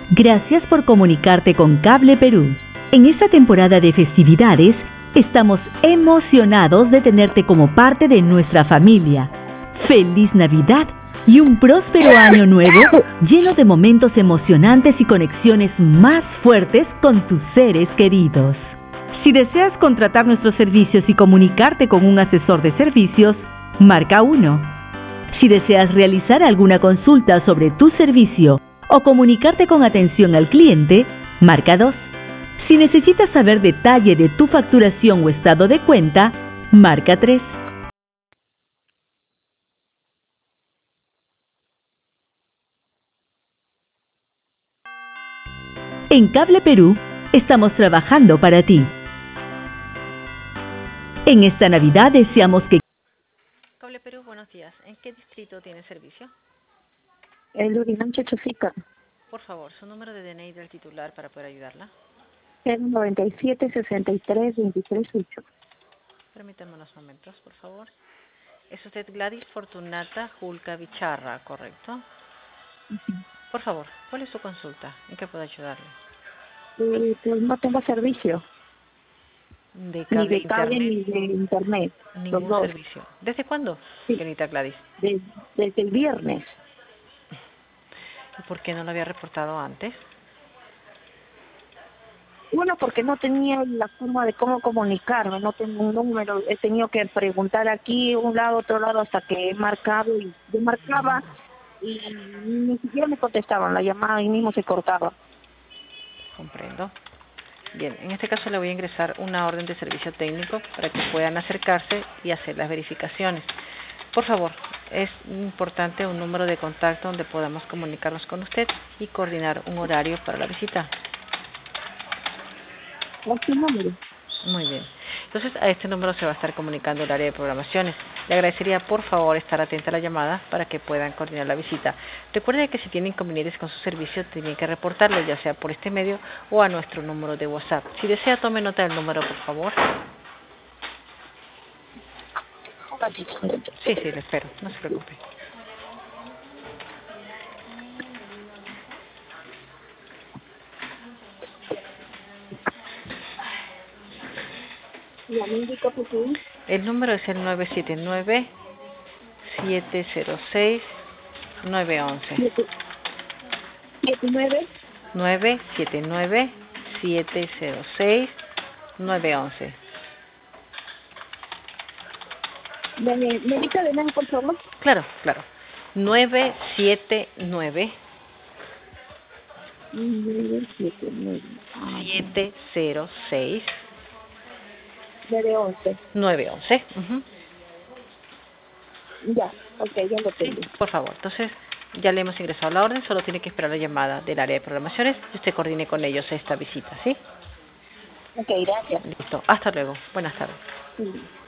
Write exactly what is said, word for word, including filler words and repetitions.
Gracias por comunicarte con Cable Perú. En esta temporada de festividades, estamos emocionados de tenerte como parte de nuestra familia. ¡Feliz Navidad! Y un próspero año nuevo lleno de momentos emocionantes y conexiones más fuertes con tus seres queridos. Si deseas contratar nuestros servicios y comunicarte con un asesor de servicios, marca uno. Si deseas realizar alguna consulta sobre tu servicio o comunicarte con atención al cliente, marca dos. Si necesitas saber detalle de tu facturación o estado de cuenta, marca tres. En Cable Perú, estamos trabajando para ti. En esta Navidad deseamos que... Cable Perú, buenos días. ¿En qué distrito tiene servicio? El Urigancho Chosica. Por favor, su número de D N I del titular para poder ayudarla. cero noventa y siete, sesenta y tres, veintitrés, ocho. Permítame unos momentos, por favor. Es usted Gladys Fortunata Julca Bicharra, ¿correcto? Uh-huh. Por favor, ¿cuál es su consulta? ¿En qué puedo ayudarle? Eh, pues no tengo servicio. ¿De cable, ni de cable internet? ni de internet. Ningún servicio. ¿Desde cuándo, sí. señorita Gladys? De, desde el viernes. ¿Y por qué no lo había reportado antes? Bueno, porque no tenía la forma de cómo comunicarme, no tengo un número, he tenido que preguntar aquí, un lado, otro lado, hasta que he marcado y yo marcaba y ni siquiera me contestaban, la llamada y mismo se cortaba. Comprendo. Bien, en este caso le voy a ingresar una orden de servicio técnico para que puedan acercarse y hacer las verificaciones. Por favor, es importante un número de contacto donde podamos comunicarnos con usted y coordinar un horario para la visita. ¿Qué número? Muy bien. Entonces, a este número se va a estar comunicando el área de programaciones. Le agradecería, por favor, estar atenta a la llamada para que puedan coordinar la visita. Recuerde que si tiene inconvenientes con su servicio, tienen que reportarlo, ya sea por este medio o a nuestro número de WhatsApp. Si desea, tome nota del número, por favor. Sí, sí, le espero. No se preocupe. El número es el nueve siete nueve, siete cero seis, nueve uno uno. ¿siete nueve? nueve siete nueve, siete cero seis, nueve uno uno. ¿Me, me dice de nuevo, por favor? Claro, claro. nueve siete nueve, siete cero seis, nueve once. nueve once. Uh-huh. Ya, ok, ya lo tengo. Sí, por favor, entonces ya le hemos ingresado la orden, solo tiene que esperar la llamada del área de programaciones y usted coordine con ellos esta visita, ¿sí? Ok, gracias. Listo, hasta luego. Buenas tardes. Sí.